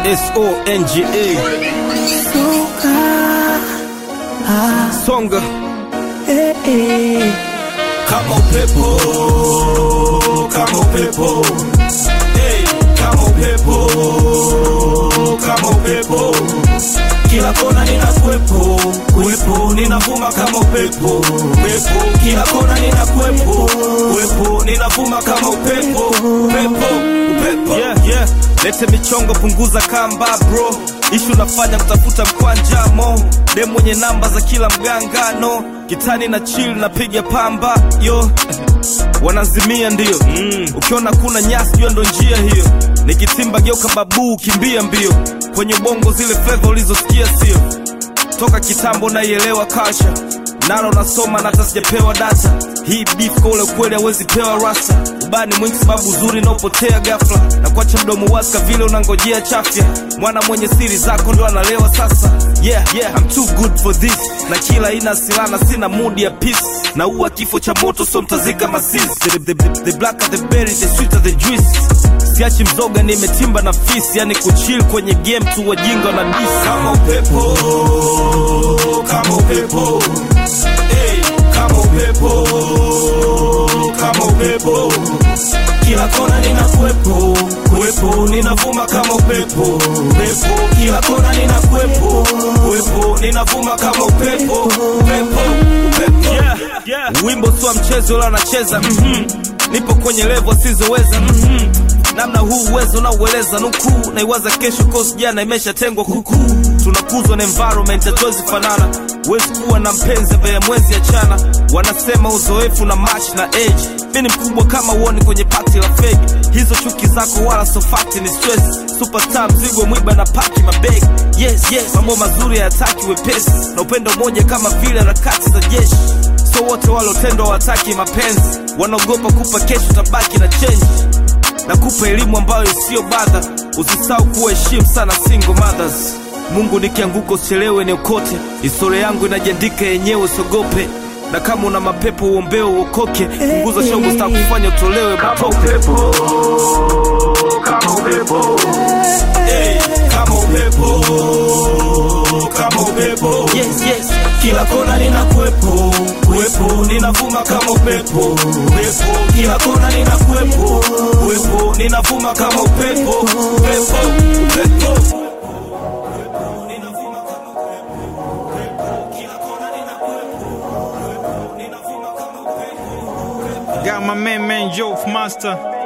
Songa. Songa. Kama upepo, kama upepo. Hey, kama upepo, kama upepo. Kila kona ninakuepo, kuepo, ninavuma kama upepo, upepo. Kila kona ninakuepo, kuepo, ninavuma kama upepo, upepo, upepo. Yeah. Lete michongo, punguza kamba bro. Ishu nafanya kutafuta mkwanja mo. Demu mwenye namba za kila mgangano. Kitani na chill napiga pamba yo. Wanazimia ndio. Ukiona kuna nyasi jua ndo njia hiyo. Nikitimba geuka babu kimbia mbio. Kwenye bongo zile flavor ulizosikia sio. Toka kitambo naielewa culture. Nalo nasoma na hata sijapewa data. Hii beef kwa ule kweli hawezi pewa rasa. Ubani mwingi sababu uzuri na upotea ghafla. Na kuacha mdomo wazi vile unangojea chafya. Mwana mwenye siri zako ndo analewa sasa. Yeah, I'm too good for this. Na kila ina silana sina mood ya peace. Na uwa kifo cha moto so mtazika masis. The blacker the berry, the sweeter the juice. Siachi mzoga nimetimba na fisi. Yani kuchill kwenye game tu wajinga na diss. Kama upepo, kama upepo. Hey, kama upepo, kama upepo. Kila kona ninakuepo, kuepo, ninavuma kama upepo, upepo. Kila kona ninakuepo, kuepo, ninavuma kama upepo, upepo, upepo. Yeah. Wimbo sio mchezo la nacheza. Nipo kwenye level sizoweza. Namna huu uwezo na ueleza nuku. Na iwaza kesho cause jana imeshatengwa kuku. Tunakuzwa na environment hatuwezi fanana. Wezi kuwa na mpenzi mbele mwezi achana. Wanasema uzoefu na match na age. Mimi mkubwa kama uoni kwenye party la fake. Hizo chuki zako wala so fact ni stress. Superstar mzigo mwiba na paki mabeg. Yes. Mambo mazuri hayataki wepesi. Na upendo moja kama vile harakati za jeshi. So wote walotendwa wataki mapenzi. Wanaogopa kupa kesho tabaki na change. Na kupa elimu ambayo sio badha. Usisahau kuheshimu sana single mothers. Mungu nikianguka usichelewe niokote. Historia yangu inajiandika yenyewe usiogope. Na kama una mapepo uombeo uokoke. Punguza shongo sita kufanya utolewe matope. Kama upepo. Hey, kama upepo, kama upepo. Yes. Kila kona ninakuepo, kuepo, ninavuma kama upepo, upepo. Kila kona ninakuepo, kuepo, ninavuma kama upepo, upepo, upepo. Got my man Joe Master.